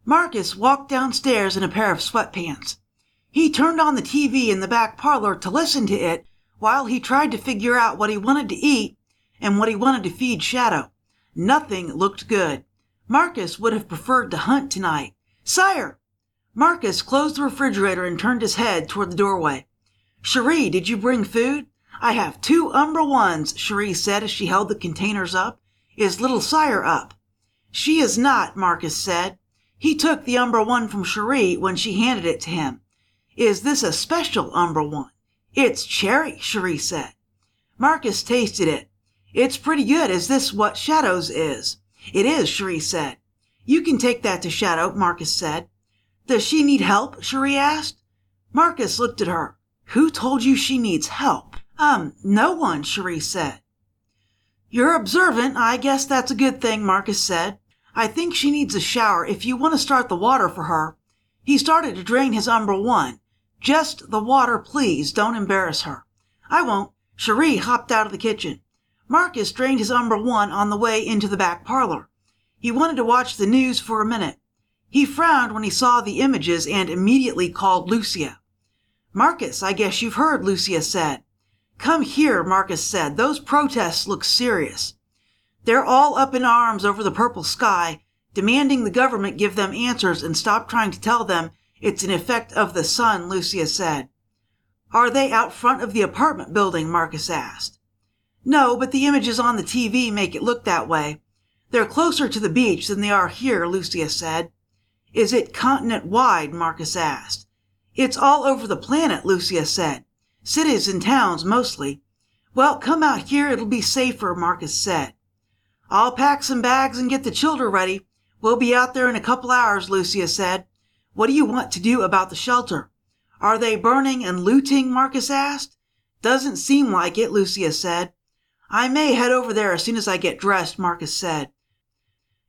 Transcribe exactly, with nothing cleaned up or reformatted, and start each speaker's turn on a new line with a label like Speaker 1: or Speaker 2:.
Speaker 1: Marcus walked downstairs in a pair of sweatpants. He turned on the T V in the back parlor to listen to it while he tried to figure out what he wanted to eat and what he wanted to feed Shadow. Nothing looked good. Marcus would have preferred to hunt tonight. "Sire!" Marcus closed the refrigerator and turned his head toward the doorway. "Cherie, did you bring food?" "I have two Umbra Ones," Cherie said as she held the containers up. "Is little Sire up?" "She is not," Marcus said. He took the Umbra One from Cherie when she handed it to him. "Is this a special Umbra One?" "It's cherry," Cherie said. Marcus tasted it. "It's pretty good. Is this what Shadow's is?" "It is," Cherie said. "You can take that to Shadow," Marcus said. "Does she need help?" Cherie asked. Marcus looked at her. "Who told you she needs help?" Um, no one," Cherie said. "You're observant. I guess that's a good thing," Marcus said. "I think she needs a shower if you want to start the water for her." He started to drain his Umbra One. "Just the water, please. Don't embarrass her." "I won't." Cherie hopped out of the kitchen. Marcus drained his Umbra One on the way into the back parlor. He wanted to watch the news for a minute. He frowned when he saw the images and immediately called Lucia. "Marcus, I guess you've heard," Lucia said. "Come here," Marcus said. "Those protests look serious." "They're all up in arms over the purple sky, demanding the government give them answers and stop trying to tell them it's an effect of the sun," Lucia said. "Are they out front of the apartment building?" Marcus asked. "No, but the images on the T V make it look that way. They're closer to the beach than they are here," Lucia said. "Is it continent-wide?" Marcus asked. "It's all over the planet," Lucia said. "Cities and towns, mostly." "Well, come out here. It'll be safer," Marcus said. "I'll pack some bags and get the children ready. We'll be out there in a couple hours," Lucia said. "What do you want to do about the shelter?" "Are they burning and looting?" Marcus asked. "Doesn't seem like it," Lucia said. "I may head over there as soon as I get dressed," Marcus said.